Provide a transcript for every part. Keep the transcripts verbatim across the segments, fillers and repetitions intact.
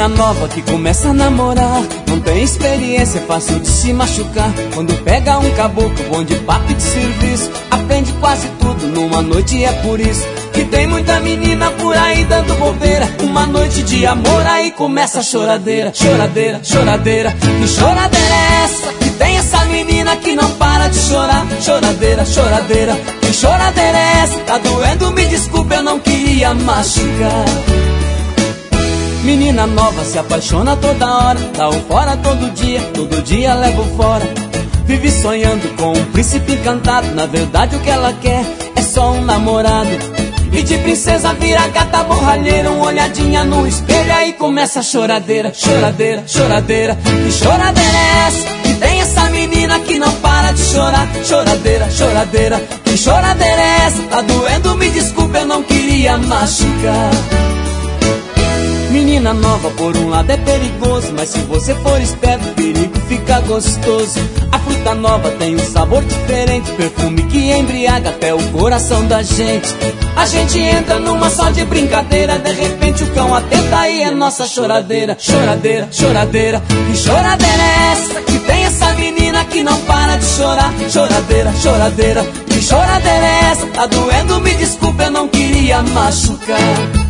Menina nova que começa a namorar, não tem experiência, é fácil de se machucar. Quando pega um caboclo bom de papo e de serviço, aprende quase tudo numa noite, e é por isso que tem muita menina por aí dando bobeira. Uma noite de amor, aí começa a choradeira. Choradeira, choradeira, que choradeira é essa? Que tem essa menina que não para de chorar. Choradeira, choradeira, que choradeira é essa? Tá doendo, me desculpe, eu não queria machucar. Menina nova se apaixona toda hora, dá o fora todo dia, todo dia leva o fora. Vive sonhando com um príncipe encantado, na verdade o que ela quer é só um namorado. E de princesa vira gata borralheira, uma olhadinha no espelho, aí começa a choradeira. Choradeira, choradeira, que choradeira é essa? Que tem essa menina que não para de chorar. Choradeira, choradeira, que choradeira é essa? Tá doendo, me desculpe, eu não queria machucar. Menina nova, por um lado é perigoso, mas se você for esperto, o perigo fica gostoso. A fruta nova tem um sabor diferente, perfume que embriaga até o coração da gente. A gente entra numa só de brincadeira, de repente o cão atenta e é nossa choradeira. Choradeira, choradeira, que choradeira é essa? Que tem essa menina que não para de chorar. Choradeira, choradeira, que choradeira é essa? Tá doendo, me desculpe, eu não queria machucar.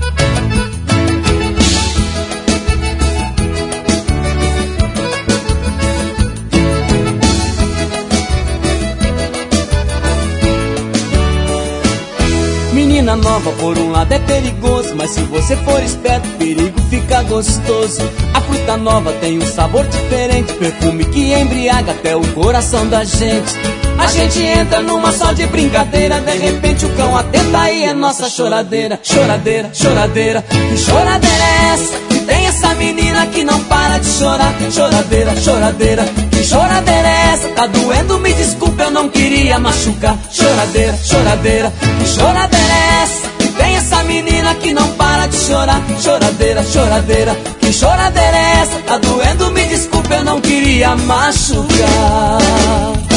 Menina nova, por um lado é perigoso, mas se você for esperto, o perigo fica gostoso. A fruta nova tem um sabor diferente, perfume que embriaga até o coração da gente. A gente entra numa só de brincadeira, de repente o cão atenta e é nossa choradeira. Choradeira, choradeira, que choradeira é essa? Que tem essa menina que não para de chorar. Choradeira, choradeira, que choradeira é essa? Tá doendo, me desculpe, eu não queria machucar. Choradeira, choradeira, que choradeira é essa? Que tem essa menina que não para de chorar. Choradeira, choradeira, que choradeira é essa? Tá doendo, me desculpe, eu não queria machucar.